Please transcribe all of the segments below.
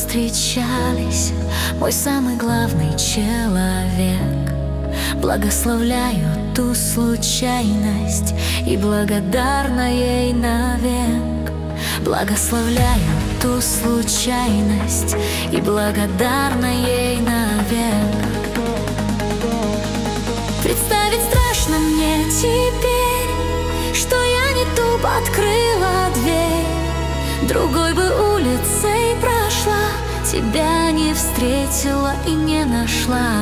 повстречались, мой самый главный человек. Благословляю ту случайность и благодарна ей навек. Благословляю ту случайность и благодарна ей навек. Представить страшно мне теперь, что я не ту открыла дверь. Другой бы улицей прошла, тебя не встретила и не нашла.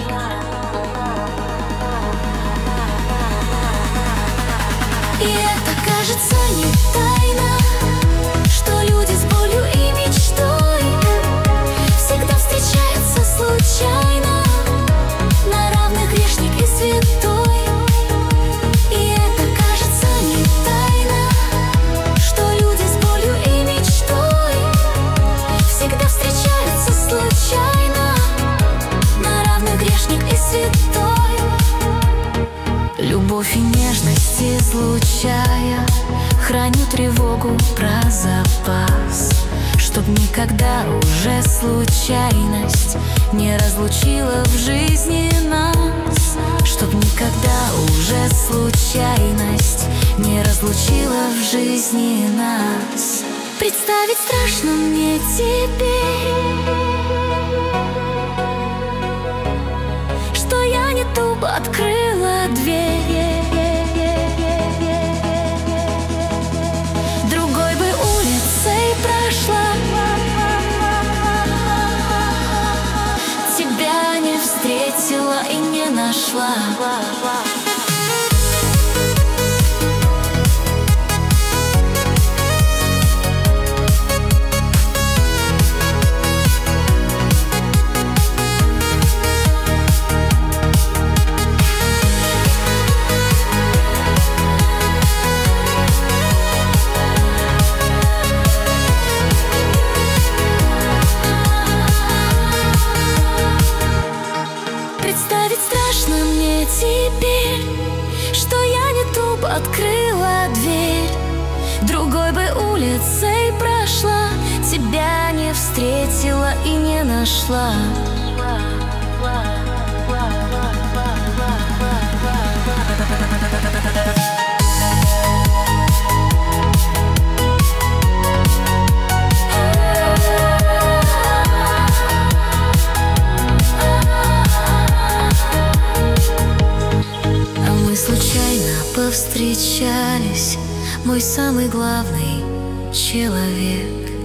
И это, кажется, не тайна, что люди с болью и мечтой всегда встречаются случайно, на равных грешник и святой. И это, кажется, не тайна, что люди с болью и мечтой всегда встречаются случайно, на равных грешник и святой. Любовь и нежность излучая, храню тревогу про запас, чтоб никогда уже случайность не разлучила в жизни нас. Чтоб никогда уже случайность не разлучила в жизни нас. Представить страшно мне теперь, что я не ту открыла дверь. Другой бы улицей прошла, тебя не встретила и не нашла. Представить страшно мне теперь, что я не ту открыла дверь. Другой бы улицей прошла, тебя не встретила и не нашла. Случайно повстречались, мой самый главный человек.